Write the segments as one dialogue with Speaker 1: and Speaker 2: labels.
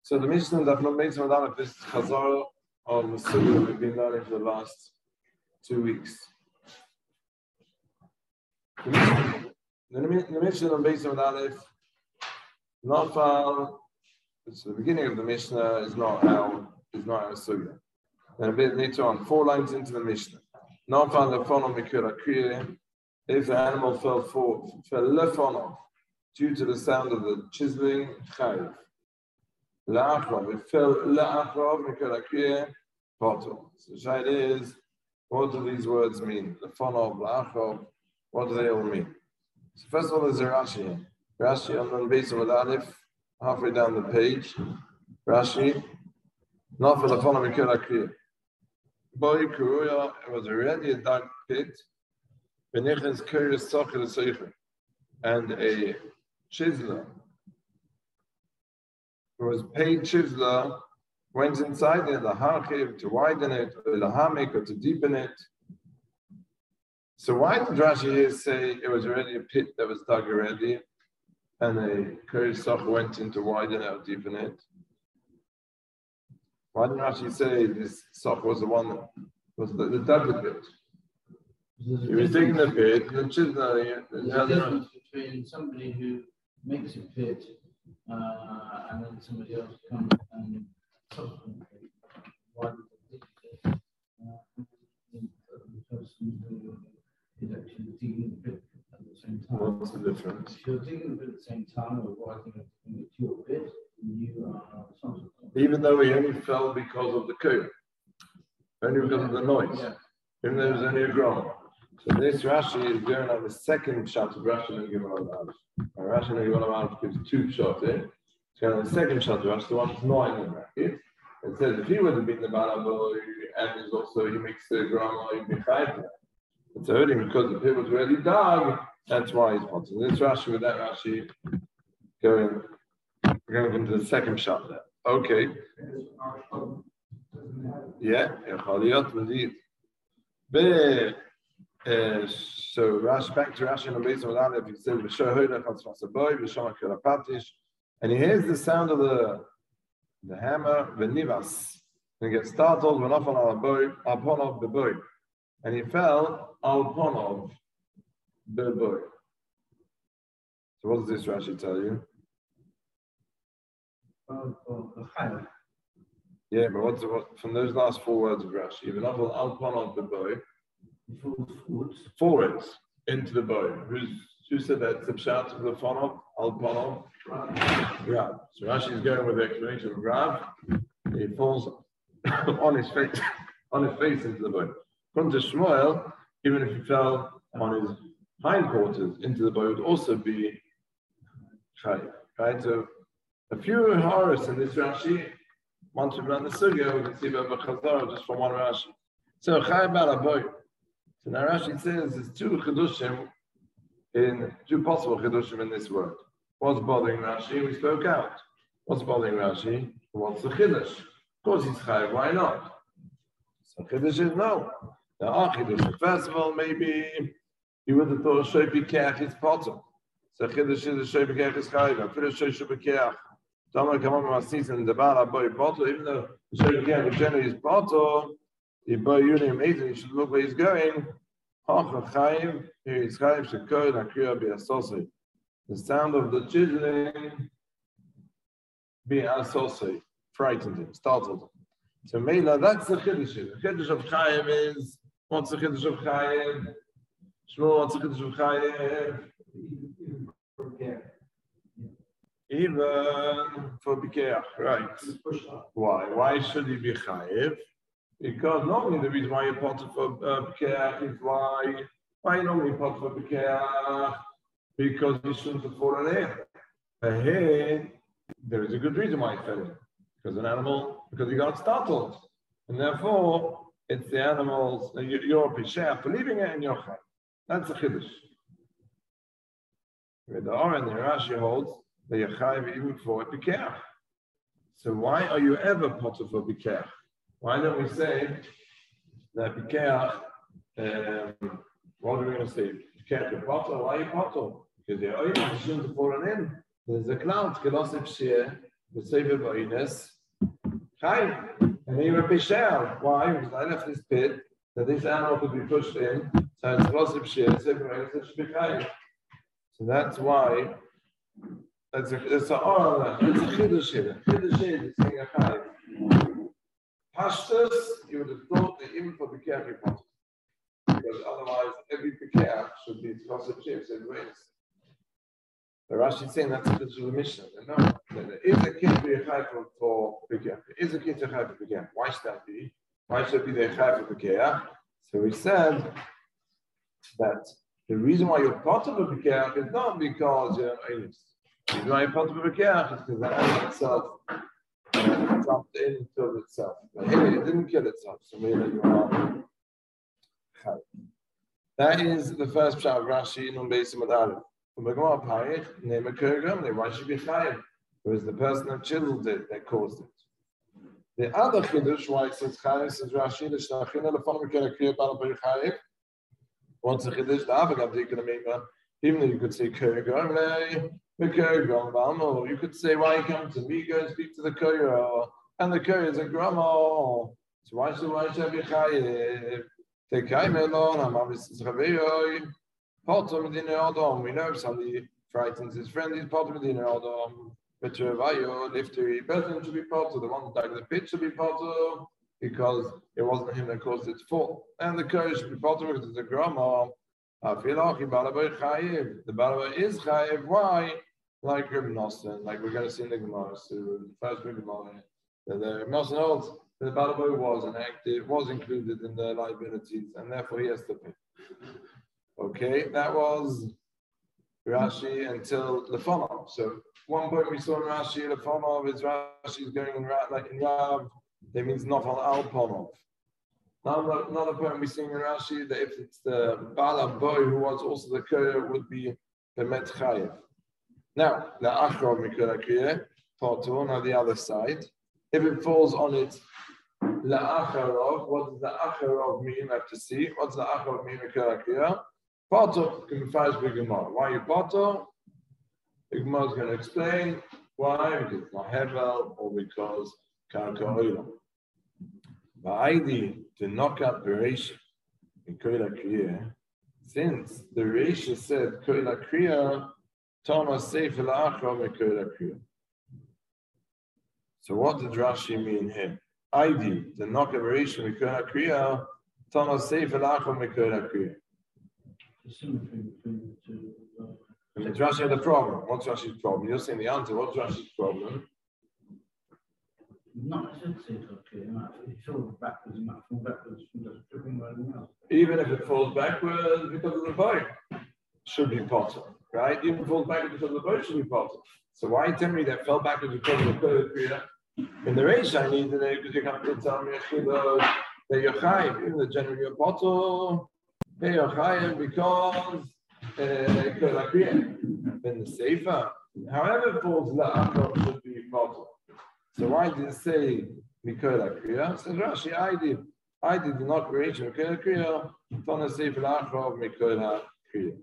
Speaker 1: So the Mishnah that makes me down this Chazar on the Sukkah we've been learning for the last 2 weeks. The Mishnah on Beis Aleph, Nafal. So the beginning of the Mishnah is not our Sukkah. Then a bit later on, 4 lines into the Mishnah. Nafal lefono mikura kriya. If the animal fell lefono due to the sound of the chiseling, chayiv. La'achrav, it fell la'achrav mikura kriya, potel. So the shayla is, what do these words mean? Lefono, la'achrav, what do they all mean? So first of all, there's a Rashi here. Rashi on the base of Aleph, halfway down the page. Rashi, not for the following mikura kriya. Boy Kuruya, it was already a dark pit. Benichas curious socher the seicher, and a chiseler, who was paid chiseler, went inside it, the harchiv, to widen it, or the hamek, or to deepen it. So why did Rashi here say it was already a pit that was dug already, and a curious socher went in to widen it or deepen it? Why didn't Rashi say this soch was the one that was the dug the pit? He was digging the pit, and the chiseler.
Speaker 2: There's a difference between somebody who makes a pit and then somebody else comes and subsequently widens the pit. The person who is actually digging the pit at the same time.
Speaker 1: What's the difference?
Speaker 2: If you're digging the pit at the same time or widening it to your pit, you are responsible.
Speaker 1: Even though he only fell because of the coup, only because of the noise, even though it was only a groan. So this Rashi is going on the second shot of Rashi and Gimel Amav. Rashi and Gimel Amav gives 2 shots in. It's going on the second shot of Rashi, the one that's not in the bracket. It says if he would have been the Balabo and is also he makes the groan, he'd be chayv. It's hurting because the pit was already dug. That's why he's pointing. This Rashi with that Rashi going into the second shot there. Okay. Yeah, indeed. So Rashi, back to Rashi in the base of Aleph, he says, and he hears the sound of the hammer, Venivas, and he gets startled, and he fell al the boy. So what does this Rashi tell you? Yeah, but what from those last 4 words of Rashi? Even up on the boy, forwards into the bow. Who said that? The pshat of the fonov, al-ponov, Rav. So Rashi is going with the explanation of Rav. He falls on his face into the bow. According to Shmuel, even if he fell on his hindquarters into the bow, it would also be chayiv. Right? So a few haras in this Rashi. Once we've done the sugya, we can see about Chazar just from one Rashi. So chayiv bal aboy. So now Rashi says there's 2 chedushim in 2 possible chedushim in this word. What's bothering Rashi? We spoke out. What's bothering Rashi? What's the chiddush? Of course he's chayiv. Why not? So chiddush is no. There are chiddushim. First of all, maybe you would have thought shoypi keach is potter. So chiddush is shoypi keach is chayiv. I feel shoypi keach. Someone come up with my season the bar boy potter. Even though shoypi keach generally is potter. The boy Yuni amazing, you should look where he's going. The sound of the chiseling be associated, frightened him, startled him. So Meila, that's the chiddush. The chiddush of Chaim is, what's the chiddush of Chaim? Shmuel, what's the chiddush of Chaim? Even for Bikeach, right. Why? Why should he be Chayiv? Because normally the reason why you're potter for Bikeach is why you normally potter for Bikeach? Because you shouldn't have fallen in. But here, there is a good reason why he fell in. Because he got startled. And therefore, it's the animals, you're a Pishah for leaving it in your Chai. That's the Chiddush. With the Oren, the Rashi holds that you're Chayiv even for Bikeach. So why are you ever potter for Bikeach? Why don't we say that Bikeach, what are we going to say? Bikeach, you potter, why are you potter? Because you shouldn't have fallen in. There's a cloud, Kelosif Shir, the Sefer Ba'ines, Chaim. And he would be shell. Why? Because I left this pit that this animal could be pushed in, so it's lots of shit, Sefer Ba'ines, it should be Chaim. So that's why, that's a chiddush here. Chiddush here is saying a Chaim. Pashtus, you would have thought that even for the B'keach, because otherwise every B'keach should be lots of shit, Sefer Ba'ines. The Rashi is saying that's a digital mission. No, there is a kid to be a chai for B'keach. There is a kid to chai for B'keach. Why should that be? Why should it be the chai for B'keach? So we said that the reason why you're part of a B'keach is not because you're Eilis. The reason why you're part of a B'keach is because the animal itself jumped in, killed itself. But hey, it didn't kill itself, so maybe you are chai. That is the first pshat of Rashi in Beis Aleph. Why should be chayiv? Whereas the person that chiseled it, that caused it. The other chiddush, why it says chayiv, says Rashi, the shlachina lefonim k'era kriya b'al b'ir chayiv. What's the chiddush? The avagav dikana, even though you could say kerigom or you could say, why come to me, go and speak to the koyer, and the koyer is a grandma. So why should be chayiv? Take chayiv elon, hamavis is chaveyoy. We know if somebody frightens his friend, he's part of Medina Adam. But if the person should be part of, the one that died in the pit should be part of, because it wasn't him that caused its fall. And the courage should be part of it because it's a grandma. I feel like the Balaba is chayiv. Why? Like Reb Nosson, like we're going to see in the Gemara, so the first big Gemara, the Reb Nosson holds that the Balaba was an active, was included in the liabilities, and therefore he has to pay. Okay, that was Rashi until Lefonov. So one point we saw in Rashi, Lefonov is Rashi is going in like in Rav, that means Nofal Al Ponov. Another point we see in Rashi that if it's the Bala boy who was also the Koyer would be the Met Chayev. Now, the Achrov Mikura Kriya, part two, on the other side. If it falls on it, La Acharov, what does the Acharov mean? I have to see. What does the Acharov mean Mikura Kriya? Pato can be first big Gemara. Why you Pato? The Gemara is going to explain why, because it's not Hevel or because Karka Oilam. Ba'idi, to knock up the Reisha in Koila Kriya, since the Reisha said Koila Kriya, Thomas Seif Al-Achra in Koila Kriya. So what did Rashi mean here? Idi, the knock up the Reisha in Koila Kriya, Thomas Seif Al-Achra in Koila Kriya. It's Rashi the problem. What's Rashi's problem? You're saying the answer. What's Rashi's problem?
Speaker 2: No, I shouldn't say it's okay. It falls backwards, it might fall backwards from just tripping or anything else.
Speaker 1: Even if it falls backwards because of the boat, should be potter, right? Even if it falls backwards because of the boat, should be potter. So why tell me that fell backwards because of the Kriya? In the Reish, I need to know because you're going to tell me that you're chayiv. In the general, you're potter. You're chayiv because Kriya. In the Sefer, however it falls, la'achor should be potter. So why did it say Mikola Kriya? Says Rashi, I did not create Mikola Kriya, Tana Sefer La'achor Mikola Kriya.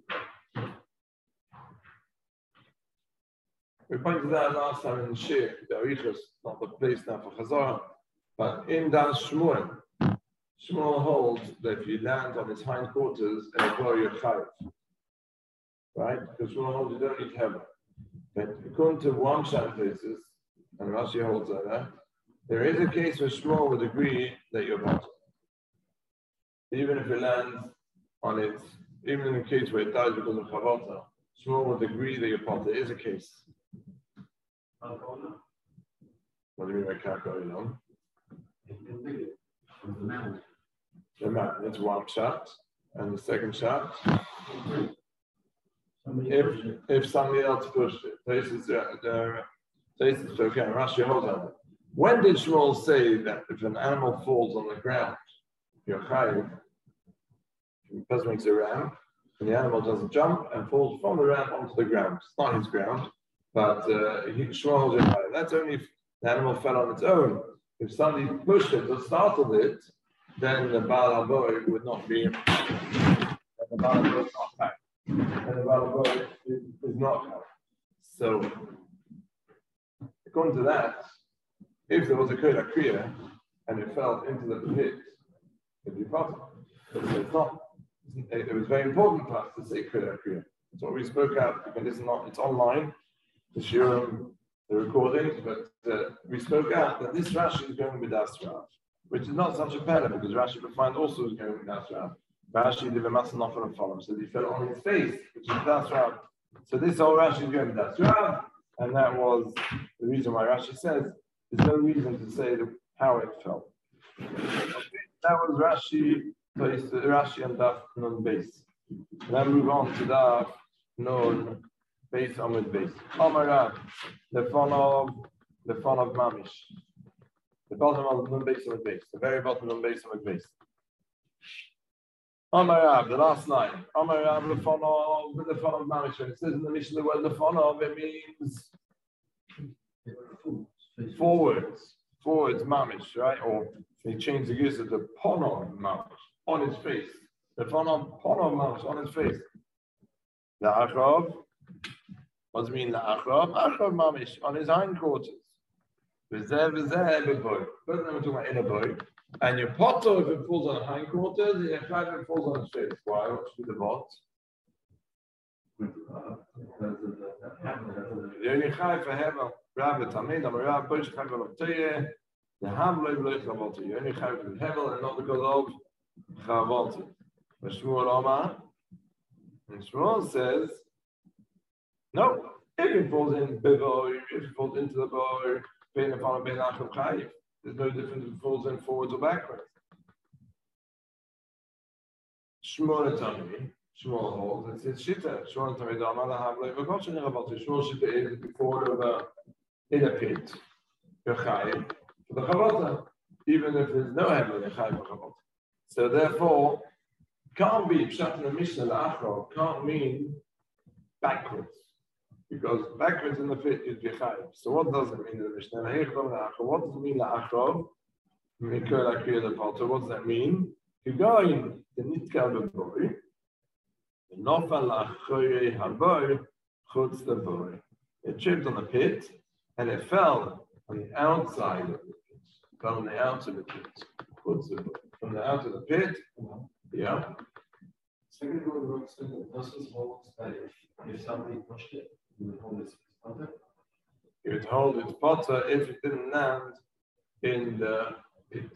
Speaker 1: We pointed out last time in the Shir, the Arichos, not the place now for Chazorah, but in Dan Shmuel, Shmuel holds that if you land on his hindquarters and go your chayiv, right? Because Shmuel holds you don't need to have it. But according to one shot places, and Rashi holds that, there is a case where Shmuel would agree that you're potter. Even if it lands on it, even in the case where it dies because of Chavota, Shmuel would agree that you're potter. There is a case. What do you mean by Karka? The mountain. That's one shot. And the second shot, if somebody else pushed it. This is okay. Rashi holds on it. When did Shmuel say that if an animal falls on the ground, you're chayiv? The person makes a ramp, and the animal doesn't jump and falls from the ramp onto the ground. It's not his ground, but Shmuel holds it chayiv. That's only if the animal fell on its own. If somebody pushed it or startled it, then the Baal HaBoy would not be, and the Baal HaBoy is not back. And the Baal HaBoy is not back. So, according according to that, if there was a Kola Kriya and it fell into the pit, it'd be possible. But it's not. It was very important for us to say Kola Kriya. That's what we spoke out. You can listen on, it's online, the Shurim, the recordings, but we spoke out that this Rashi is going with Das Rav, which is not such a pella because Rashi we find also is going with Das Rav. Rashi did a massive novel and follow, so he fell on his face, which is Das Rav. So this whole Rashi is going with Das Rav, and that was the reason why Rashi says there's no reason to say how it fell. That was Rashi and Daf Nun base. Then move on to Daf Nun base Amud base. Amarav, the fun of Mamish. The bottom of Nun base Amud base. The very bottom Nun base Amud base. Amarav, the last line. Amarav, the fun of Mamish. When it says in the Mishnah the word the fun of, it means forwards Mamish, right? Or he changed the use of the pono Mamish on his face. The pono Mamish on his face. The Achrav, what does it mean? The Achrav Mamish on his hindquarters. V'zeh b'boy. First time we're talking about inner boy. And your poto, if it falls on the hindquarters, and your chayv, if it falls on his face. Why? What should be the bot? The only chayv for hevel. Rav Tamid, Amarav, Bosh Chayv of Teye, the Hamley Blech Chavolti. You only chayv with Hevel and not because of Chavolti. But Shmuel Omar, and Shmuel says, no, if it falls in Bevoy, if it falls into the boy, there's no difference if it falls in forwards or backwards. Shmuel Tamid. Shmuel holds, it's Shita. Shmuel Tamid Amar, the Hamley Blech Chavolti. Shmuel Shita is before the in a pit, you're chayiv for the chavota, even if there's no hevel, you're chayiv for chavota. So therefore, can't be pshat in the Mishnah la'achro can't mean backwards, because backwards in the pit is chayiv. So what does it mean in the Mishnah? What does it mean la'achro? What does that mean? You go in the nitka b'boy, the nofal la'achroy haboy chutz the boy. It tripped on the pit. And it fell on the outside of the pit. Fell on the outside of the pit. From the outside of the pit. Yeah.
Speaker 3: Second rule doesn't hold that if somebody pushed it, you would hold its potter.
Speaker 1: You would hold its potter if it didn't land in the pit.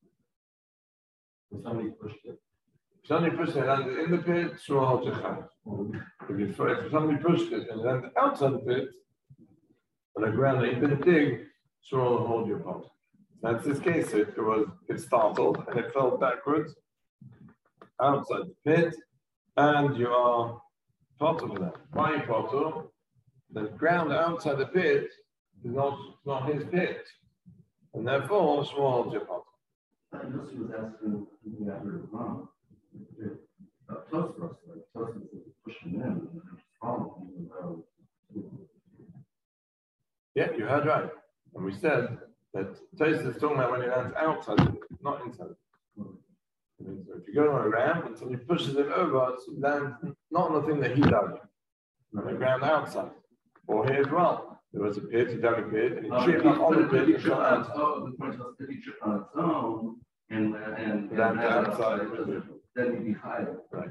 Speaker 3: If somebody pushed it.
Speaker 1: If somebody pushed it and landed in the pit, so hold your hand. If somebody pushed it and landed outside the pit, on the ground that you didn't dig, so I'll hold your pot. That's this case. It startled and it fell backwards outside the pit, and you are pot of that. Why pot? The ground outside the pit is not his pit, and therefore Shmuel holds your pot.
Speaker 3: I just was asking the other mom. Plus, pushing in,
Speaker 1: yeah, you heard right. And we said that Tosfos is talking about when he lands outside, not inside. So if you go on a ramp and somebody pushes it over, it lands not on the thing that he dug, on the ground outside. Or here as well. There was a pit, he dug a pit, and he tripped up on the pit and shot out.
Speaker 3: Oh, the point was that he tripped on its own and
Speaker 1: outside.
Speaker 3: Then he'd be higher.
Speaker 1: Right.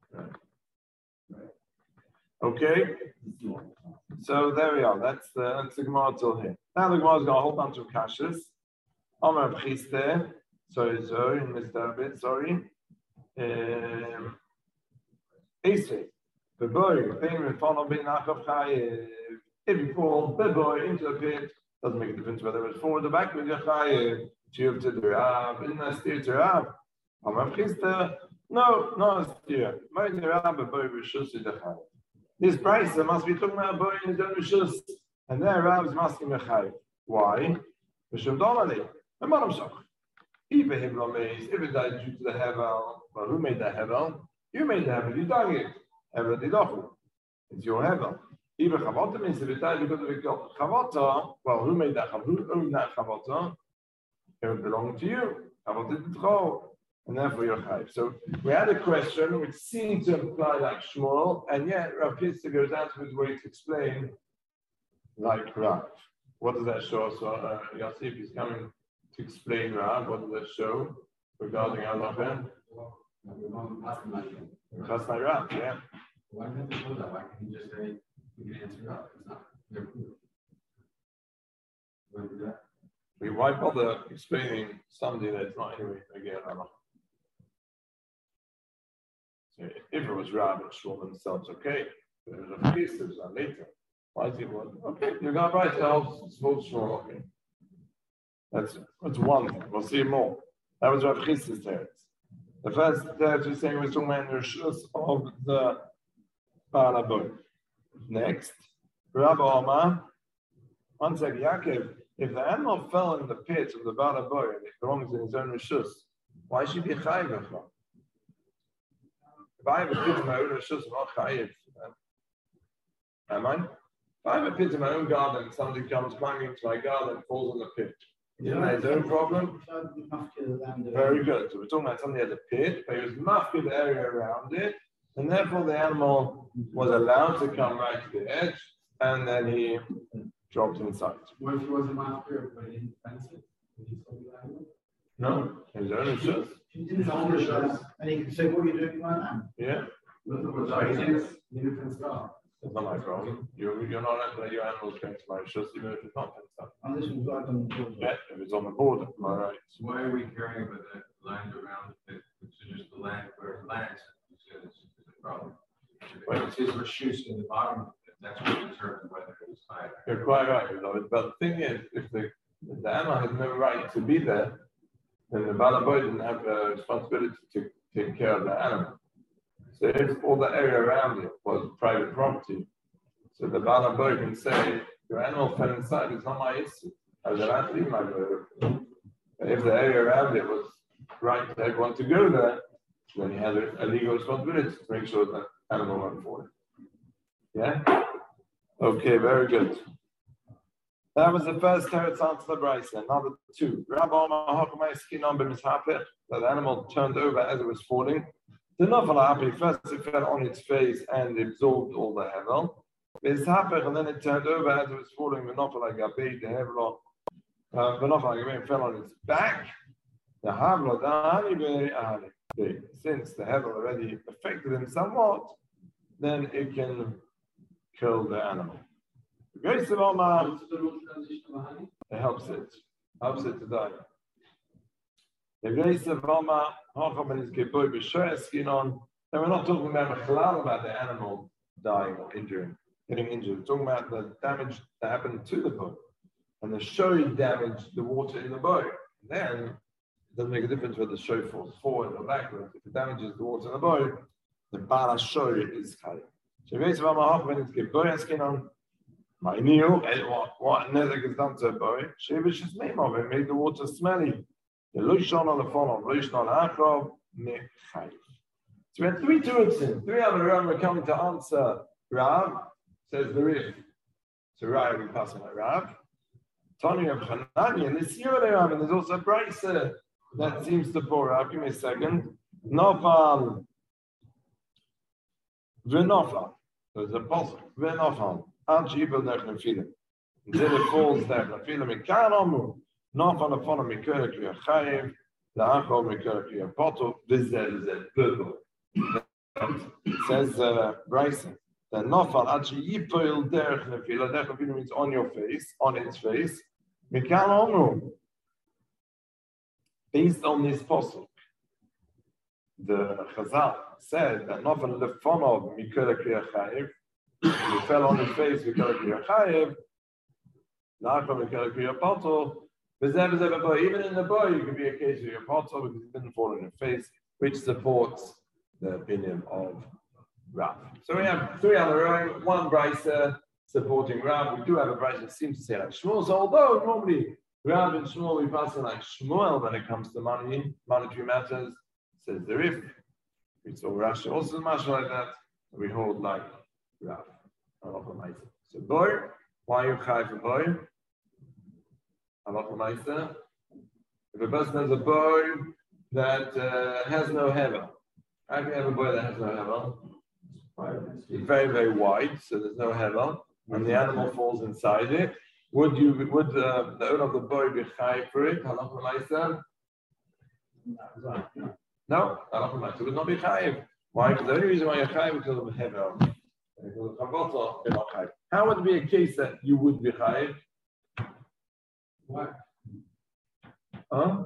Speaker 1: Okay. So there we are. That's the Gemara till here. Now the Gemara's got a whole bunch of kashas. Amar B'chiste. Sorry, missed that a bit. Sorry. Esrei. Beboy. Payment follow bin Achav Chayev. If you fall beboy into a pit, doesn't make a difference whether it's forward or back with your Chayev. Chiv to the Rab. Isn't that steer to Rab? Amar B'chiste. No, steer. May the Rab beboy b'shus the Chayev. This price must be talking about boy in the Rishus, and there Rab's must be Mechai. Why? Mishum Domali. The Madam Shach. If it died due to the Hevel, well, who made the Hevel? You made the Hevel, you dug it. Hevel Didochu. It's your Hevel. If Chavota means if it died because of the Chavota, well, who made that? Who owned that Chavota? It would belong to you. Chavota Didochu. And therefore you're chayv. So we had a question which seemed to imply like Shmuel, and yet Rav Pista goes out of his way to explain like Rav. What does that show? So Yosef is coming to explain Rav. What does that show regarding Allah? That's my Rav, yeah.
Speaker 3: Why can't they know that? Why can't he just say we can answer up? It's not their proof. Why do that?
Speaker 1: Why bother explaining something that's not anyway again Allah? So if it was Rav and Shmuel themselves, okay. But it was a piece that was done later. Why is it one? Okay, you're going to write the whole Shmuel, okay. That's one thing. We'll see more. That was Rav Chisda's teretz. The first teretz we're saying was talking about the rishus of the Baal HaBoy. Next, Rabbi Omar, one second, Yaakov, if the animal fell in the pit of the Baal HaBoy and it belongs in his own rishus, why should he be chayiv? If I have a pit in my own rishus, I'm not chayiv. Am I? If I have a pit in my own garden and somebody comes climbing into my garden and falls in the pit, isn't that his own problem? Very good. So we're talking about somebody had a pit, but he was mafkid the area around it, and therefore the animal was allowed to come right to the edge, and then he dropped inside.
Speaker 3: What if he was a mafkid but he didn't fence it? Would he still be liable?
Speaker 1: No, his own rishus.
Speaker 2: His own rishus, and he can say, "What are you doing to my land?"
Speaker 1: Yeah.
Speaker 3: He didn't fence it off.
Speaker 1: That's not my problem. You're not allowed to let your animals go into my rishus, even if it's not fenced up.
Speaker 2: And this was right on the border.
Speaker 1: Yeah, if it's on the border, am I right?
Speaker 3: So why are we caring about the land around it, which is just the land where it lands? It's a problem. But it's his rishus in the bottom, that's what determines whether it was high.
Speaker 1: You're quite right, beloved. But the thing is, if the animal has no right to be there, then the Baal HaBoy didn't have the responsibility to take care of the animal. So if all the area around it was private property, so the Baal HaBoy can say, your animal fell inside, it's not my issue. I was allowed to leave my bird. But if the area around it was right for everyone to go there, then he had a legal responsibility to make sure that animal went forward. Yeah? Okay, very good. That was the first teretz answer the Brisa. Number two, Rabbi Omar Hakamai Skinon b'mishapech, that the animal turned over as it was falling. The nafal happy, first it fell on its face and absorbed all the hevel. B'mishapech, and then it turned over as it was falling. The nafal agabei, the hevel, the nafal agabei fell on its back. The havla, since the hevel already affected him somewhat, then it can kill the animal. The grace of Omar, it helps it to die. The grace of Omar, and we're not talking about the animal dying or getting injured. We're talking about the damage that happened to the boy. And the show damaged the water in the boy. Then it doesn't make a difference whether the show falls forward or backwards. If it damages the water in the boy, the Baal show is chayiv. So the grace of Omar, I knew what Nezek is done to a boy. Shevish is name of it, made the water smelly. The Lushon on the phone of Lushon on Akrov, Mechayiv. So we had three Turutzim. Three other Ram were coming to answer Rav, says the Rif. So Rav, we pass on Rav. Tony of Hanani, and this year Rav, and there's also a Brisa that seems to pour Rav. Give me a second. Nofal. V'nofal. There's a puzzle. V'nofal. Until it falls down. Not on the phone of Mikura Kriya Chayiv, the Achol Mikura Kriya Poto, Vizel, Purple. Says Bryson, that Nofal actually Yipil Derech Nefila, Derech Nefila means on your face, on its face. Mikan Omru. Based on this posuk, the Chazal said that Nofal the phone of Mikura Kriya Chayiv, he fell on his face because of your chayiv. Even in the boy, you could be a case of your poto because he didn't fall on your face, which supports the opinion of Rav. So we have three on the row, one Brisa supporting Rav. We do have a Brisa that seems to say like Shmuel. So although normally Rav and Shmuel, we pass it like Shmuel when it comes to monetary matters, says the Rif. We saw Rashi also much like that. We hold like Rav. So boy, why are you chai for boy? If a person has a boy that has no hevel, how can you have a boy that has no hevel? It's very, very wide, so there's no hevel, and the animal falls inside it. would the owner of the boy be chayiv for it? Halacha l'maisa? No, halacha l'maisa would not be chayiv. Why? Because the only reason why you're chayiv is because of hevel. Because of chavotah, you're not chayiv. How would it be a case that you would be chayiv?
Speaker 4: Why?
Speaker 1: Huh?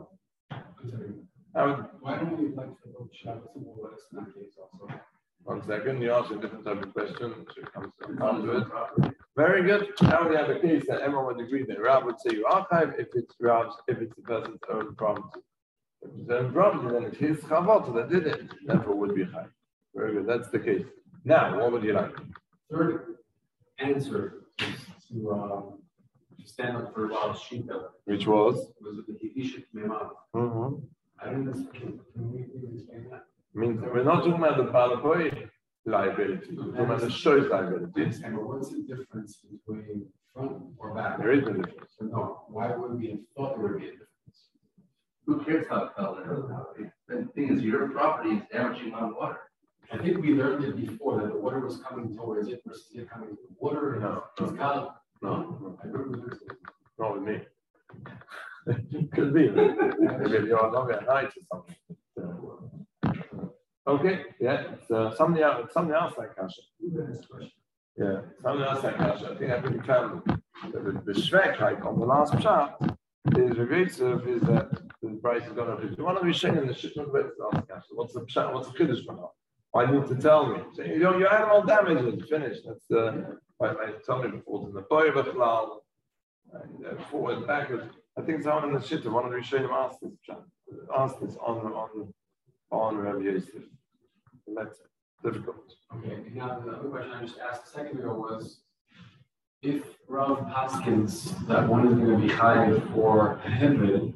Speaker 4: Why don't we like to go Shabbos and all that in that case also?
Speaker 1: 1 second, you asked a different type of question, which comes to it. Very good. Now we have a case that everyone would agree that Rav would say you are chayiv if it's the person's own property. If it's his own property, then it's his chavot that did it. Therefore, would be chayiv. Very good. That's the case. Now, what would you like?
Speaker 4: Third answer is to stand up for Rab's shita.
Speaker 1: Which was?
Speaker 4: Was it the Hidishit Memav? I don't know. Can we explain that?
Speaker 1: Means we're not talking about the Balaboy liability. We're talking about the Shoy's liability.
Speaker 4: And what's the difference between front or back?
Speaker 1: There is a difference.
Speaker 4: So no, why would we have thought there would be a difference?
Speaker 5: Who cares how it fell there? The thing is, your property is damaging on water.
Speaker 4: I think we learned it before that the water was coming towards it versus it coming to the water.
Speaker 1: No.
Speaker 4: I remember.
Speaker 1: Not with me. Could be. Maybe you're not at night or something. Okay, yeah. So somebody else like Kasha. Yeah, somebody else like Kasha. I think I think the Shvek on the last chart is regressive is that the price is going to be one of the Rishonim in the Shittim last Kasha. What's the Kiddush for now? Why need to tell me? So, your animal damage is finished. That's I told me before in the boy of and forward, backwards. I think someone in the Shittim, one of the Rishonim asked this on Rabbi Yosef. That's difficult.
Speaker 4: Okay, now the other question I just asked a second ago was if Rav Haskins that one is going to be high for Hebed,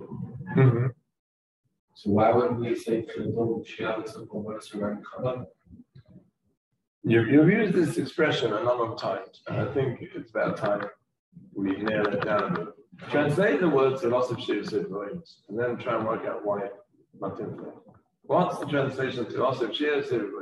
Speaker 4: so why wouldn't we say to the double Shiav simple what is regarding Chabad?
Speaker 1: You've used this expression a number of times, and I think it's about time we nail it down. Translate the words to loss of Shir Sivains, and then try and work out why it's not in there. What's the translation to loss of Shir Sivains?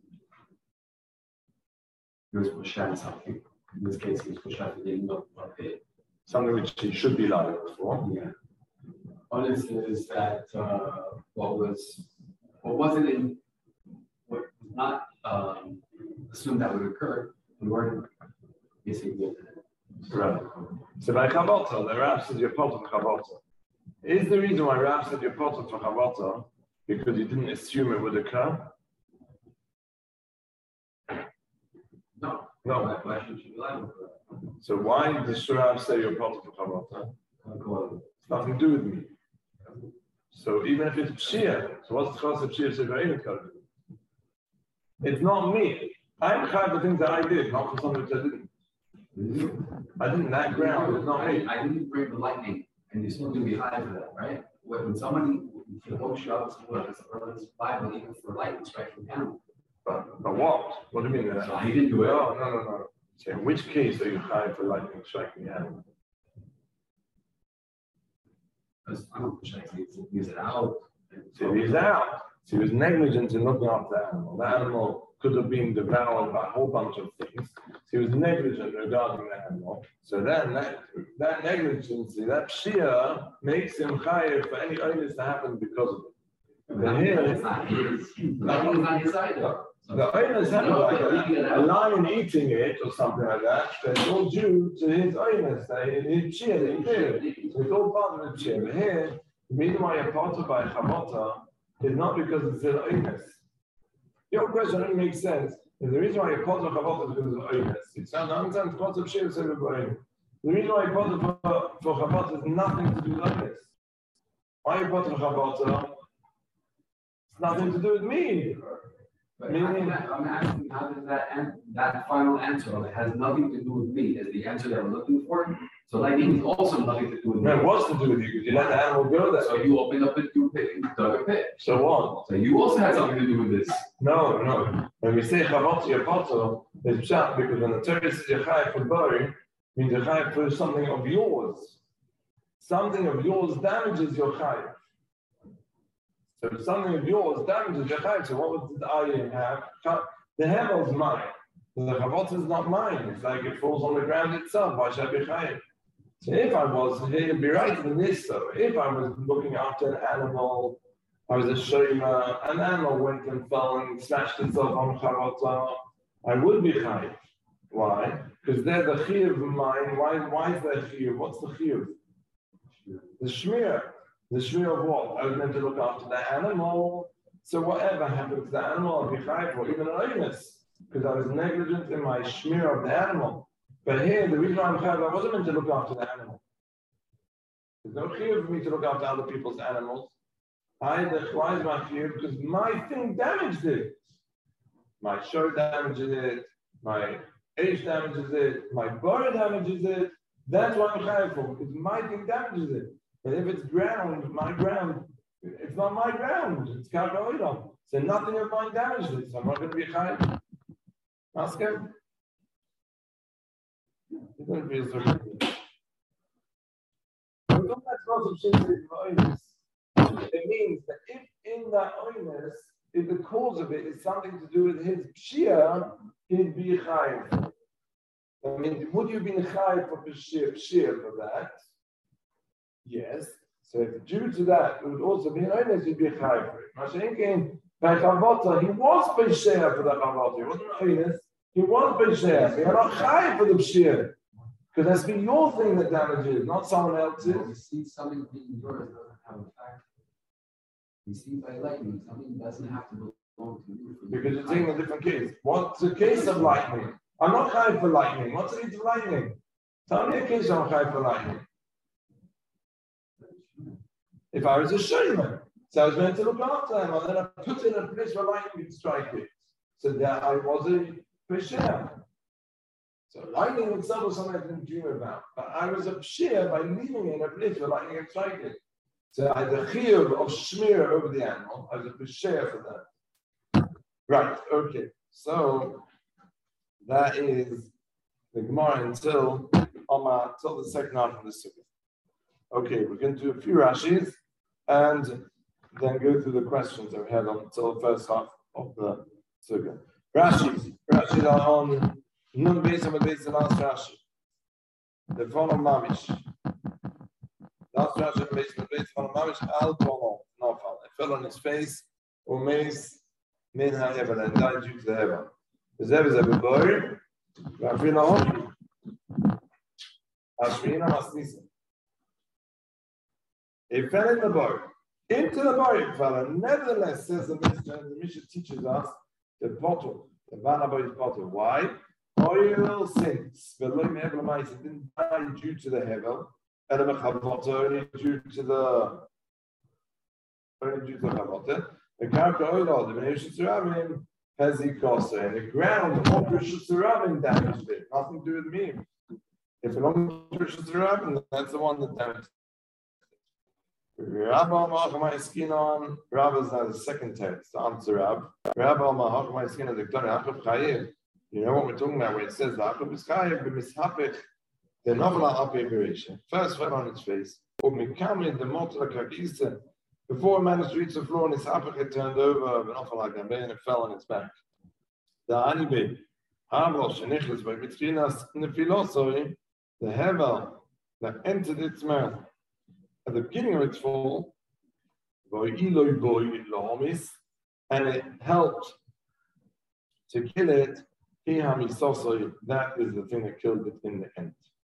Speaker 4: He was pushed out something. In this case, he was pushed out the not pay.
Speaker 1: Something which he should be liable for.
Speaker 4: Yeah. Honestly, is that what wasn't not assumed that would occur, we weren't basically.
Speaker 1: Right. So by Chavotah, the Rav said you're part of Chavotah. Is the reason why Rav said you're part of Chavotah because you didn't assume it would occur?
Speaker 4: No.
Speaker 5: Why should you be liable for that?
Speaker 1: So why does Rav say you're part of Chavotah? It's nothing to do with me. So even if it's Pshia, so what's the cost of Pshia? It's not me. I'm chayav for things that I did, not for something which I didn't. I didn't that ground. It's not me.
Speaker 4: I didn't bring the lightning, and you're still going to be high for that, right? When somebody, if you hold Shabbos, it's a brother's Bible, even for lightning striking down.
Speaker 1: But what? What do you mean?
Speaker 4: So he didn't do it.
Speaker 1: No. So in which case are you chayav for lightning striking the animal?
Speaker 4: Because I don't push it, use it out.
Speaker 1: So he's out. So he was negligent in looking after the animal. The animal could have been devoured by a whole bunch of things. So he was negligent regarding the animal. So then that negligence, that pshia, makes him chayav for any illness to happen because of it. But here,
Speaker 4: it's not his. Nothing's on his side though.
Speaker 1: The illness happened like a lion eating it or something like that. That's all due to his illness, his pshia that he did. So it's all part of the pshia. But here, the reason why you're part of by Chavotah is not because it's an illness. Your question only makes sense. And the reason why you're part of Chavotah is because of illness. It's not nonsense, part of Shir Sevarim. The reason why you're part for Chavotah has nothing to do with illness. Why are you part of Chavotah? It's nothing to do with me.
Speaker 4: But I'm asking, how does that final answer has nothing to do with me is the answer that I'm looking for? So lightning is also nothing to do with me.
Speaker 1: No, what's to do with you? Because you let the animal go there.
Speaker 4: So you opened up a pit, dug a pit.
Speaker 1: So what?
Speaker 4: So you also had something to do with this.
Speaker 1: No. When we say Chavotah Yapoto, it's pshat because when the Torah says Yechai for Bori, means Yechai for something of yours. Something of yours damages your Chai. So if something of yours damages your Chai, so what would the Ayin have? The Hevel's mine. The Chavotah is not mine. It's like it falls on the ground itself. Why should I be Chai? So if I was, he'd be right in this though. If I was looking after an animal, I was a shomer, an animal went and fell and smashed itself on charota, I would be chayiv. Why? Because they're the chiyuv of mine. Why is that chiyuv? What's the chiyuv? The shmir. The shmir of what? I was meant to look after the animal. So whatever happened to the animal, I'd be chayiv for, even an oinus, because I was negligent in my shmir of the animal. But here, the reason I'm chayiv, I wasn't meant to look after the animal. There's no chiyuv for me to look after other people's animals. Why is my chiyuv? Because my thing damaged it. My show damages it. My age damages it. My body damages it. That's what I'm chayiv for, because my thing damages it. But if it's ground, my ground, it's not my ground. It's karka oidam. So nothing of mine damaged it. So I'm not going to be chayiv. Ask him. It's going to be a solution. It means that if in that oinus, if the cause of it is something to do with his pshia, he'd be chayiv. I mean, would you have been chayiv for pshia for that? Yes. So if due to that, it would also be an oinus, he'd be chayiv for it. Mashenkin, by chavota, he was pshia for the chavota. He wasn't oinus. He was pshia. He had not chayiv for the pshia. Because that's been your thing that damages, not someone else's.
Speaker 4: You see something being yours doesn't have a factor. You see by lightning, something doesn't have to belong to you.
Speaker 1: Because you're taking a different case. What's the case of lightning? I'm not chayiv for lightning. What's the case of lightning? Tell me a case I'm chayiv for lightning. If I was a shaman, so I was meant to look after them, and then I put in a place where lightning could strike it. So that I was a peshia. So lightning itself was something I didn't dream about. But I was a pshia by leaving it in a place where lightning could strike it. So I had the chiyuv of shmir over the animal. I was a pshia for that. Right, okay. So that is the Gemara until the second half of the sukkah. Okay, we're going to do a few Rashis and then go through the questions that we had until the first half of the sukkah. Rashis are on Nun Beis and Beis the last Rashi. The follow Mamish. Last Rashi and Beis follow Mamish al Pono. No fall. It fell on his face. Umeis min ha'evan and died due to the heaven. The Zev is a boy. Rafina Hoki. Ashmina Masnisa. It fell in the boat. Into the boat it fell. And nevertheless, says the Mishnah teaches us the bottle. The Vanaboy's bottle. Why? Oil since the it didn't die due to the hevel, and the chavota only due to the chavota. The karka oil, the Rishus Rabim has the kosa, and the ground of Rishus Rabim damaged it. Nothing to do with me. If it belongs to Rishus Rabim, that's the one that damaged it. Rabbi Mahachmai skin on Rabbi's not the second text. The answer Rabbi Mahachmai skin is the Torah Achav Chayiv. You know what we're talking about when it says the Achav is Chayiv b'mishapich, the novel Achav first fell on its face. Or Mikamid the Motel Kakisa. Before it managed to reach the floor, and its Hapich had turned over, but not like that, and it fell on its back. The Anibe, Havel Shenichlis by Mitrinas Nefilosoi, the Hevel that entered its mouth at the beginning of its fall, and it helped to kill it. That is the thing that killed it in the end.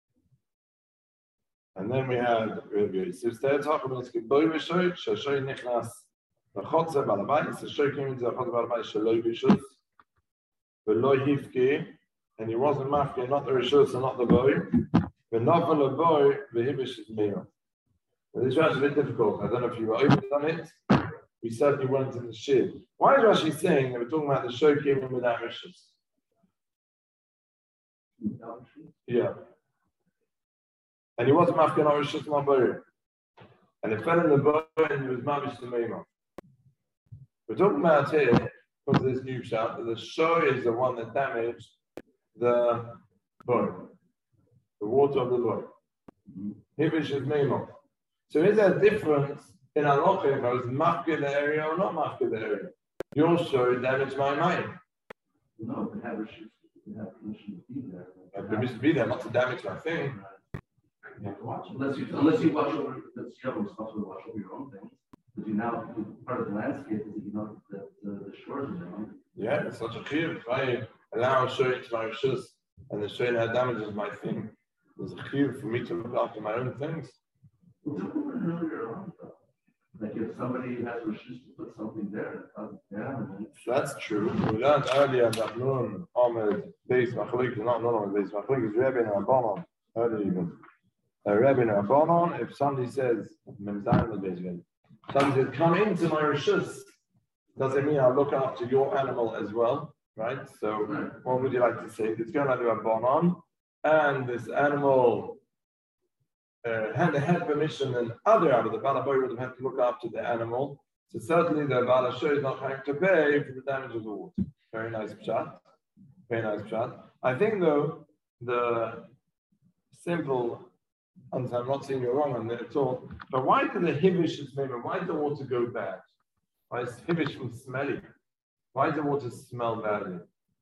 Speaker 1: And then we had Rabbi Yosef. The Shoy Nichnas the Chotze Balabais. The Shoy came into the Chotze Balabais Shaloi Bishus, V'lo Hifke, and he wasn't Mafke, not the Rishus and not the boy. V'novel a boy, V'hibish is Meir. This Rashi is a bit difficult. I don't know if you were open on it. We certainly weren't in the shir. Why is Rashi saying that we're talking about the Shoy came in without Rishus? Yeah. And he wasn't Mafke, not Rishus, not boy. And it fell in the boy and he was Mavish to Meir. We're talking about here, because this new shot, that the Shoy is the one that damaged the boy, the water of the boy. Hibish is Meir. So is there a difference in halacha if I was mafkid the area or not mafkid the area? Your show damaged my mind.
Speaker 5: No, we have permission to be there.
Speaker 1: I have permission to be there, not to damage my thing.
Speaker 4: You have to watch it.
Speaker 5: Unless you watch over, that's you have a responsibility to watch over your own things. But you now, part of the landscape is that you know that the shores are down.
Speaker 1: Yeah, it's such a chiyuv. If I allow a show to my rishus and the show that damages my thing, there's a chiyuv for me to look after my own things.
Speaker 5: Like if somebody has rishus to put something there,
Speaker 1: That's true. We learned earlier that Nun, Ahmed, Beis Machalik, not Nun, Beis Machalik is Rebbe and Rabbanon. Earlier even. Rebbe and Rabbanon, if somebody says, somebody says, come into my rishus, does it mean I'll look after your animal as well? Right? So, what would you like to say? It's going to do a Rabbanon, and this animal had permission, and other animals, the Balaboy would have had to look after the animal. So certainly the Balashoy is not going to pay for the damage of the water. Very nice shot. Very nice shot. I think though, the simple, and I'm not saying you're wrong on that at all, but why did the Hivish is made? Why did the water go bad? Why is Hivish from smelly? Why did the water smell badly?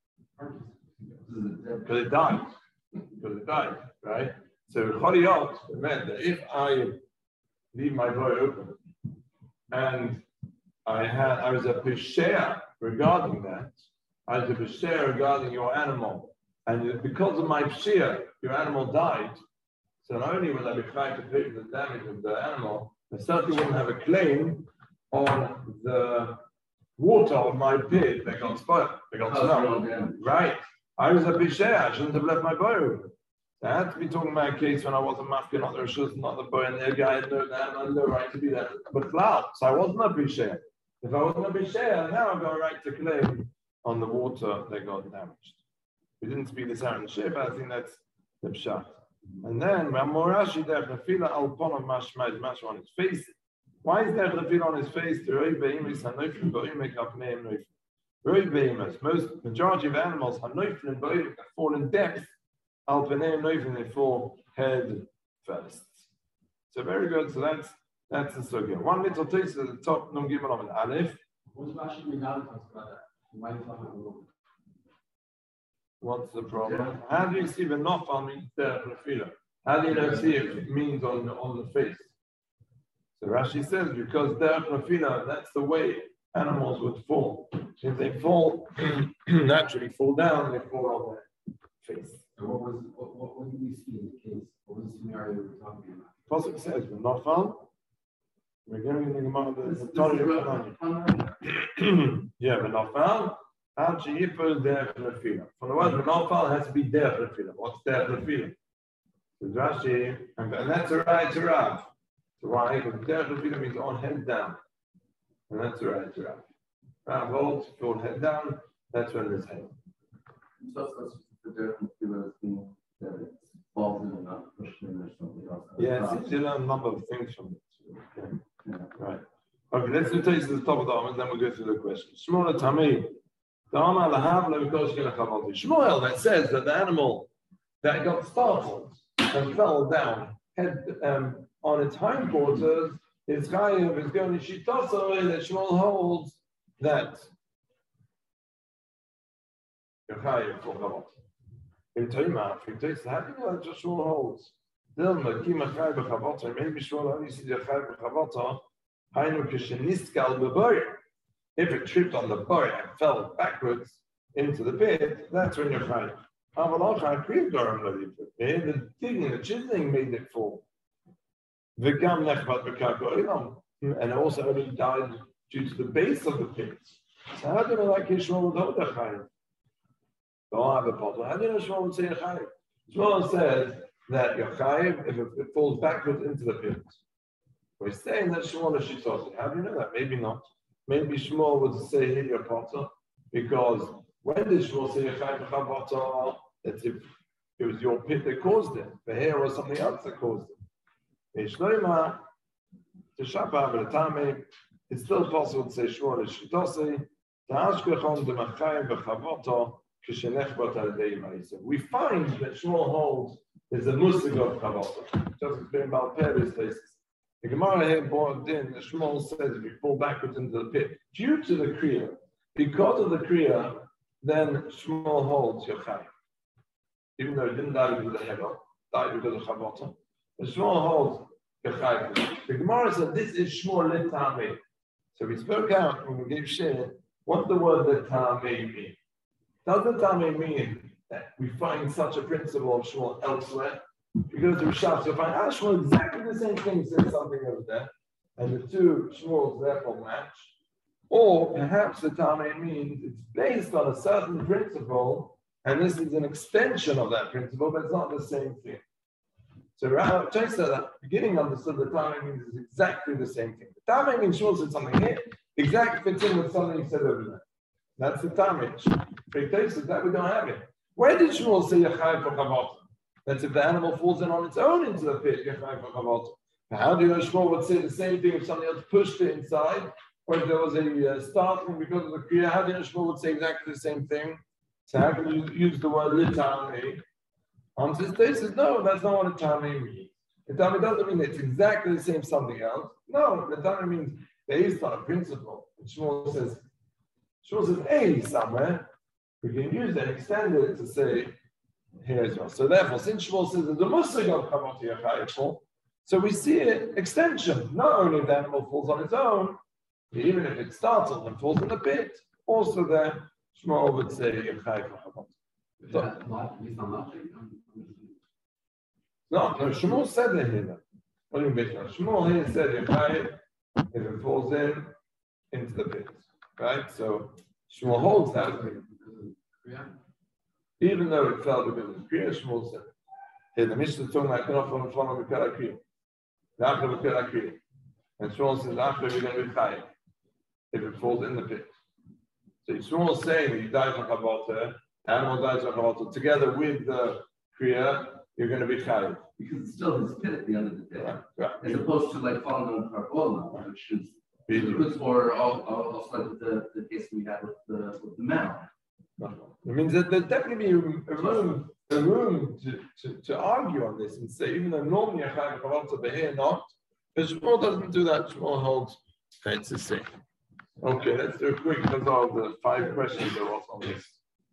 Speaker 1: Because it died. Because it died, right? So Choriyot meant that if I leave my door open and I was a Pesher regarding that, I was a Pesher regarding your animal, and because of my Pesher, your animal died. So not only would I be trying to pay for the damage of the animal, I certainly wouldn't have a claim on the water of my pit that got spoiled, that got smelled. Right. I was a Pesher, I shouldn't have left my bow. I had to be talking about a case when I wasn't mafka, not the rishus, not the boy, and the guy had no right to be there. But cloud, so I wasn't a bisher. If I wasn't a bisher, now I've got a right to claim on the water that got damaged. We didn't speak this out in the ship, but I think that's the pshat. And then Morashi there nefila al ponam mash on his face. Why is there nefila on his face? The roi behemoths hanoiflim bo'im make up neim noiflim. Roi behemoths, most majority of animals hanoiflim bo'im fall in depth. Al Paneim Noivin, they fall head first. So very good. So that's the sugya. One little taste at the top, Nun Gimel of an Aleph. What's the problem? How do you see the nofal means der nefila? How do you know see if it means on the face? So Rashi says because der nefila, that's the way animals would fall. If they fall naturally fall down, they fall on their face.
Speaker 4: So what did we see in the case? What was the scenario we were talking about?
Speaker 1: Pasuk says, we're not found. We're going to Gemara the Tanya. Yeah, we're not found. How to yipol der nefila? From the word we're not found, it has to be der nefila. What's der nefila? So Rashi, and that's a right to Rav. So why? Because der nefila means on head down. And that's a right to Rav. Rav holds, if you head down, that's when it's head.
Speaker 5: the difference between that it falls in and not pushed in or something else.
Speaker 1: Yeah, it's easy to learn a number of things from it. Okay. Yeah. Right. Okay, let's do taste to the top of the arm and then we'll go through the question. Shmuel Tamei. Shmuel that says that the animal that got startled and fell down head on its hindquarters is chayav is going to shitasa that Shmuel holds that you're chayav for chavot. In Toima, if you taste, how do you know that Shmuel holds? Maybe Shmuel only sees your chayav for chavot. If it tripped on the boy and fell backwards into the pit, that's when you're chayav. The digging, the chiseling made it fall. And also only died due to the base of the pit. So how do you know that Shmuel would hold a chayav? Don't have a bottle. How do you know Shmuel would say a chayav? Shmuel says that your chayav if it falls backwards into the pit. We're saying that Shmuel is shitosik. How do you know that? Maybe not. Maybe Shmuel would say here your potter, because when did Shmuel say chayav b'chavoto? That's if it was your pit that caused it. The hair was something else that caused it. Shloima, to Shapa, but the time it's still possible to say Shmuel is shitosik. We find that Shmuel holds is a musig of chavota. Just explain about Paris places. The Gemara here brought in, the Shmuel says if you fall backwards into the pit, due to the Kriya, because of the Kriya, then Shmuel holds your chayav. Even though it didn't die because of the Hevel, died because of Chavota. The Shmuel holds Gechayv. The Gemara said this is Shmuel Litami. So we spoke out when we gave share what the word Litami means. Does Litami mean that we find such a principle of Shmuel elsewhere? You go to Shas, you'll find Shmuel exactly the same thing says something over there, and the two Shmuels therefore match. Or perhaps the Tame means it's based on a certain principle, and this is an extension of that principle, but it's not the same thing. So Tosfos at the beginning understood the Tame means is exactly the same thing. The Tame means Shmuel said something here, exactly fits in with something he said over there. That's the Tame. For Tosfos that we don't have it. Where did Shmuel say Yachai for Chavot? That's if the animal falls in on its own into the pit, Yachai for Chavot. How do you know Shmuel would say the same thing if somebody else pushed it inside? Or if there was a startling because of the Kriya, how do you know Shmuel would say exactly the same thing? So how can you use the word Litami? Answer says, no, that's not what Litami means. Litami doesn't mean it's exactly the same something else. No, Litami means based on a principle. And Shmuel says, A somewhere, we can use that, extend it to say here as well. So therefore, since Shmuel says that the Musig of Chavot Yachai, so we see an extension. Not only if the animal falls on its own, even if it startles and falls in the pit, also there, Shmuel would say Yachai for Chavot. No, Shmuel said it here. What do you mean? Shmuel here said Yachai if it falls into the pit. Right? So Shmuel holds that. Even though it fell because of Kriya, Shmuel said. Here the Mishnah is talking about Knofel and Flama Mikara Kriya. The Achra Mikara Kriya. And Shmuel says, Achra we're going to be Chayiv if it falls in the pit. So Shmuel is saying that you die from Chavot, animal dies from Chavot, together with the Kriya, you're going to be Chayiv.
Speaker 5: Because it's still his pit at the end of the day.
Speaker 1: Right.
Speaker 5: As opposed to like falling on Karbola, which is or also like the case we had with the mound.
Speaker 1: It means that there's definitely a room to argue on this and say, even though normally a Chayiv Chavot, but here not, but Shmuel doesn't do that. Shmuel holds it's the same. Okay, let's do a quick because of the 5 questions there was on this.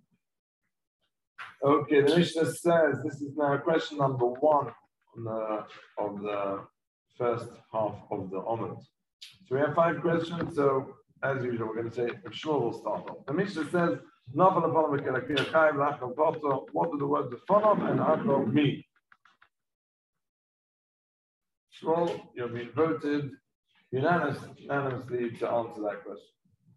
Speaker 1: Okay, the Mishnah says this is now question number 1 of the first half of the Omid. So we have 5 questions. So as usual, we're going to say Shmuel will start off. The Mishnah says, what do the words of Fonov and Achov mean? Shmuel, you've been voted unanimously to answer that question.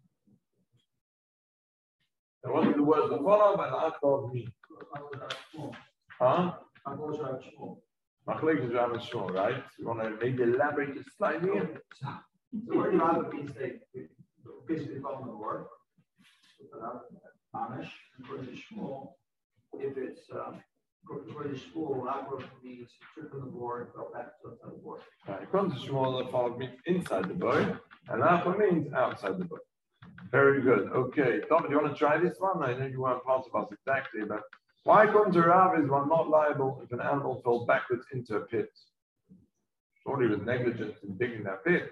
Speaker 1: And what do the words of Fonov and Achov mean? Huh? Machlek is Rav and Shmuel, right? You want to maybe elaborate just slightly?
Speaker 6: So what do you have means they basically follow the word without Amish, according to Shmuel. If it's according to Shmuel, Akra means tripped on the board, fell back to the board.
Speaker 1: Right. According to Shmuel, the Fonov means inside the board, and Achov means outside the board. Very good. Okay, Tom, do you want to try this one? I know you weren't part of us exactly, but why according to Rav is one not liable if an animal fell backwards into a pit? Surely he was negligent in digging that pit.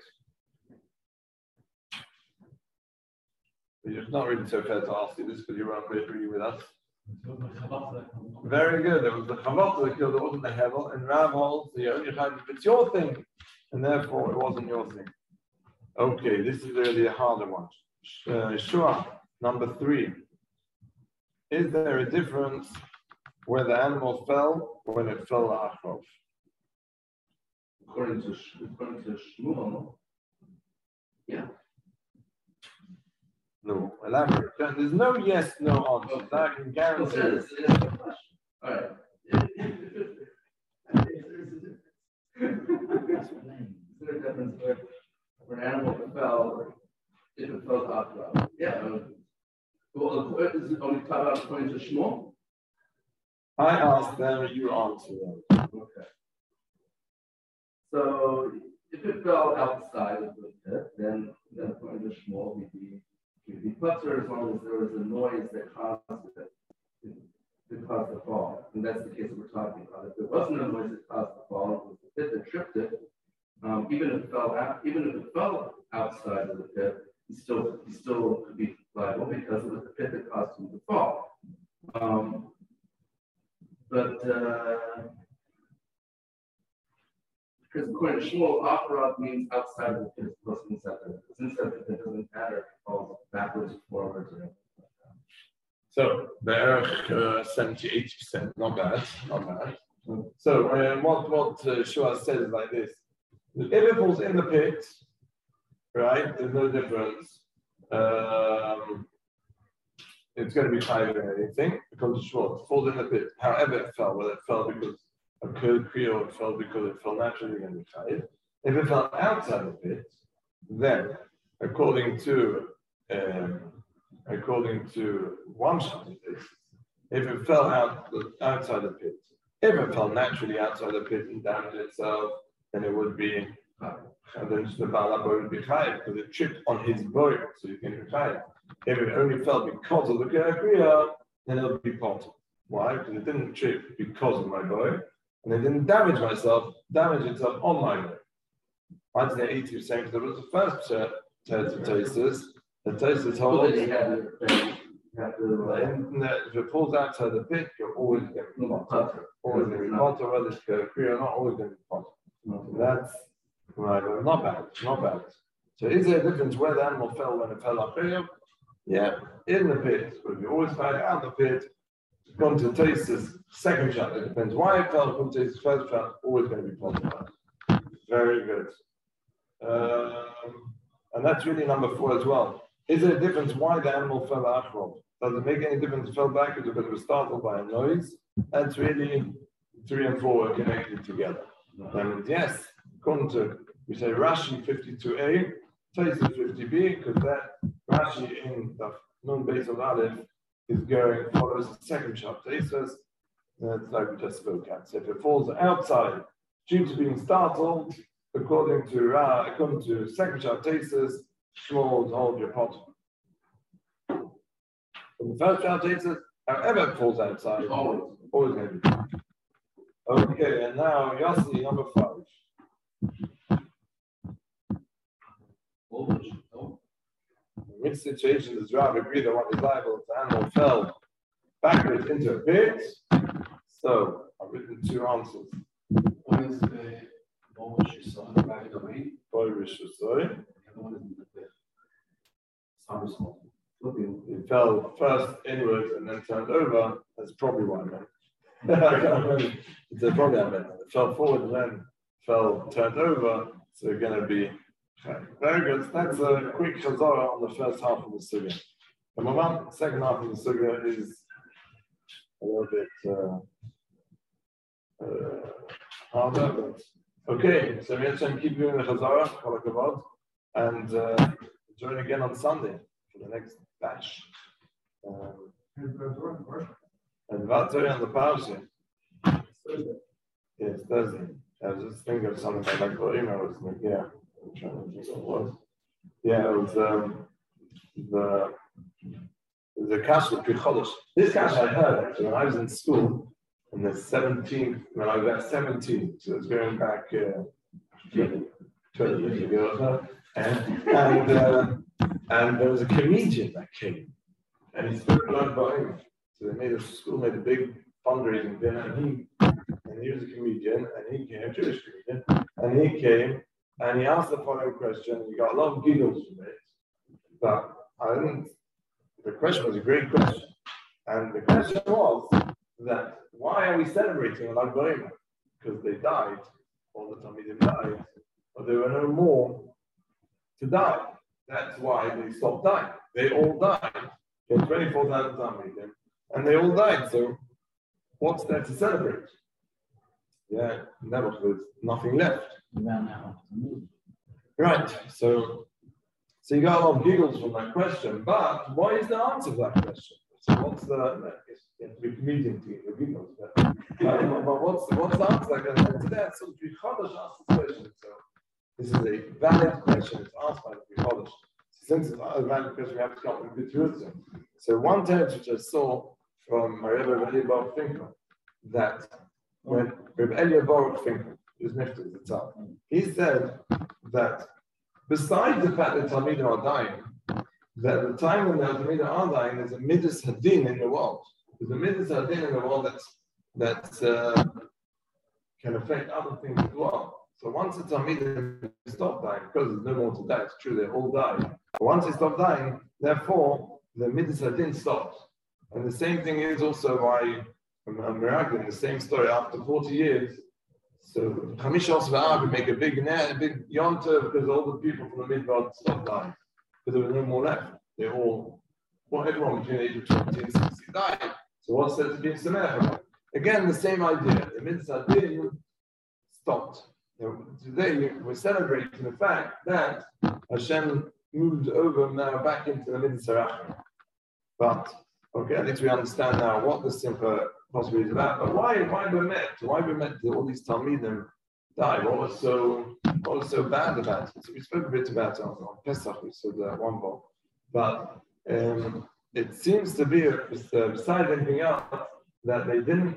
Speaker 1: It's not really so fair to ask you this because you weren't agree with us. Very good. It was the Chavot that killed, it wasn't the Hevel, and Rav holds the only time if it's your thing, and therefore it wasn't your thing. Okay, this is really a harder one. Shua, number 3. Is there a difference where the animal fell or when it fell Achov?
Speaker 5: According to Shmuel, yeah.
Speaker 1: No, elaborate. There's no yes, no answer. That I can guarantee.
Speaker 5: All right. Is there a difference where an animal fell if it fell Achov? Yeah. Well, is it only taught out according to Shmuel?
Speaker 1: I asked them, you answer them.
Speaker 5: Okay. So if it fell outside of the pit, then according to Shmuel, we'd be putter as long as there was a noise that caused it to cause the fall. And that's the case that we're talking about. If there wasn't a noise that caused the fall, it was the pit that tripped it. Even if it fell outside of the pit, he still could be liable because it was the pit that caused him to fall. But Because according to Shmuel, Achrab means outside the pit plus inside the pit. Inside the pit doesn't matter if it falls backwards, forwards, or anything.
Speaker 1: So there 70-80%, not bad, not bad. So what Shua says is like this: if it falls in the pit, right, there's no difference. It's going to be higher than anything because of Shua. It falls in the pit. However it fell, whether it fell because of Kriya or it fell because it fell naturally, going to be higher. If it fell outside the pit, then according to one shot, if it fell outside the pit, if it fell naturally outside the pit and damaged itself, then it would be, and then the Baal would be high because it tripped on his boy, so you can be high. If it only fell because of the Kriya, then it would be pot. Why? Because it didn't trip because of my boy, and it didn't damage itself on my boy. Why did they 80%? Because there was the first Tosfos. The Tosfos holds if it falls outside the pit, you're always going to be potter. Always going to be potter, whether it's Kriya or not, always going to be potter. That's right, not bad, not bad. So is there a difference where the animal fell when it fell up here? Yeah, in the pit, but we always find out the pit. Come to Tosfos second shot. It depends why it fell. Come to Tosfos first shot, always going to be potter. Very good. And that's really number 4 as well. Is there a difference why the animal fell Achrab? Does it make any difference if it fell backwards because it was startled by a noise? That's really 3 and 4 are connected together. And yes, according to, we say Rashi 52a, Tosfos 50b, because that Rashi in the Nun base of Aleph is follows the second shot Tosfos. That's like we just spoke at. So if it falls outside due to being startled, according to second shot Tosfos, Shmuel hold your pot. From the first shot Tosfos, however it falls outside, always going to be. Okay, and now Yossi, number 5. In which situation does Rav agree that one is liable if the animal fell backwards into a pit? So I've written 2 answers.
Speaker 4: One is the one which you saw in the back domain.
Speaker 1: Sorry.
Speaker 4: The other one is in the pit. It's small.
Speaker 1: It fell first inwards and then turned over. That's probably what I meant. It's probably I meant. It fell forward and then turned over. So it's going to be okay. Very good. That's a quick chazara on the first half of the sugya. The second half of the sugya is a little bit harder. But okay, so we have to keep doing the chazara, and join again on Sunday for the next batch. And Vatzor on the Parsha. Yes, Thursday. I was just thinking of something like Email was like, yeah. I'm trying to think what it was. Yeah, it was the Kasha Pichodesh. This Kasha I heard actually when I was in school in the 17th, when I was at 17, so it's going back 20 years ago or so. And there was a comedian that came, and he spoke about Bahrain. So school made a big fundraising dinner, and he was a comedian, and he came, a Jewish comedian, and he came, and he asked the following question, and he got a lot of giggles from it, but the question was a great question, and the question was that, why are we celebrating a Lag BaOmer? Because they died, all the Talmidim died, but there were no more to die. That's why they stopped dying. They all died. There were 24,000 Talmidim, and they all died. So, what's there to celebrate? Yeah, never. There's nothing left. Right. So you got a lot of giggles from that question, but what is the answer to that question? So what's the? You have to be comedian to get the giggles, but what's the answer? And to that, so Pichodesh asked this question. So this is a valid question. It's asked by the Pichodesh. Since it's a valid question, we have to come up with good answer. So one text which I saw from my Rebbe Elia Baruch Finkel, that when Rebbe Elia Baruch Finkel, who's Nifter at the time, he said that besides the fact that Talmidim are dying, that at the time when the Talmidim are dying, there's a Midas Hadin in the world. There's a Midas Hadin in the world that can affect other things as well. So once the Talmidim stop dying, because there's no more to die, it's true, they all die. But once they stop dying, therefore, the Midas Hadin stops. And the same thing is also why Meraglim, the same story, after 40 years, so Chamishos V'Av make a big yonta because all the people from the Midbar stopped dying. Because there was no more left. They all, everyone between the age of 20 and 60 died. So what's said to be in Sameh? Again, the same idea. The Midas Hadin stopped. Today we're celebrating the fact that Hashem moved over now back into the Midas Harachim. But okay, at least we understand now what the Simcha possibly is about. But why Bemet? Why Bemet did all these Talmidim die? What was so bad about it? So we spoke a bit about it on Pesach. We said one ball, but it seems to be besides anything else that they didn't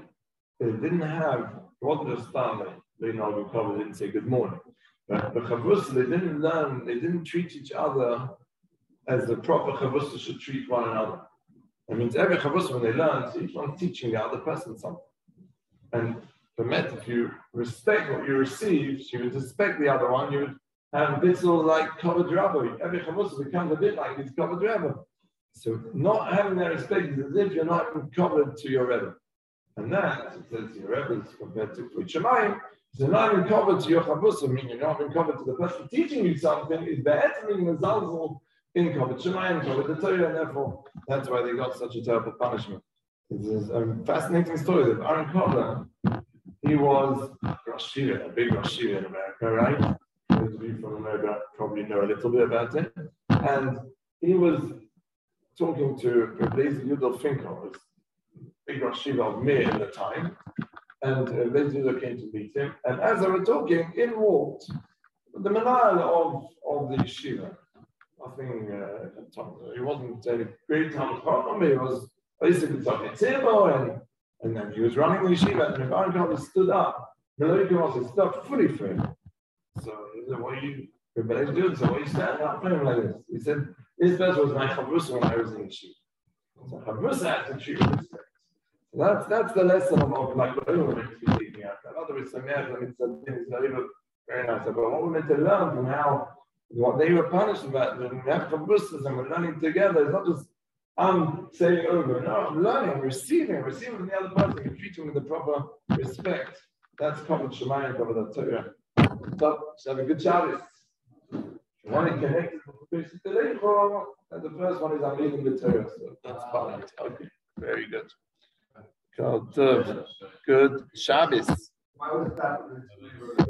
Speaker 1: have. It wasn't just family. They didn't say good morning. But the Chavrusa, they didn't treat each other as the proper Chavrusa should treat one another. That means every Chavrusa, when they learn, each one's teaching the other person something. And if you respect what you receive, you would respect the other one, you would have a bit like Kavod Rabbi. Every Chavrusa becomes a bit like his Kavod Rabbi. So not having that respect is as if you're not covered to your Rebbe. And that, it says your Rebbe is compared to Kvod Shemayim. So not even covered to your Chavrusa, meaning you're not even covered to the person teaching you something, is be'etzim in Mezalzel in Kavod Shemayim, Kavod the Torah, and therefore that's why they got such a terrible punishment. It's a fascinating story that Aaron Kotler, he was Rosh Yeshiva, a big Rosh Yeshiva in America, right? Those of you from America probably know a little bit about it. And he was talking to Rabbi Yudel Finkel, big Rosh Yeshiva of Meir at the time. And Lezer came to meet him, and as they were talking, in walked the manal of the yeshiva. Nothing, he wasn't a great Talmud Chacham, he was basically talking Tzibor, and then he was running the yeshiva, and the Baron Kotler stood up. The lady was stood up fully for him. So he said, "What are you doing? So why are you standing up for him like this?" He said, "This person was my Chavrusa when I was in the yeshiva." So Chavrusa had to treat with respect. That's the lesson of like what we're meant to be taking out. Otherwise, it's very nice. But what we're meant to learn from how what they were punished about, when we have Chavrusa and we're learning together, it's not just I'm saying over. No, I'm learning, receiving from the other person, and treating with the proper respect. That's Kavod Shemayim, Kavod Torah. So have a good Shabbos. One is connected to the Leichor, and the first one is I'm reading the Torah. So that's fine. Okay, very good. Good Shabbos.
Speaker 6: Why was that?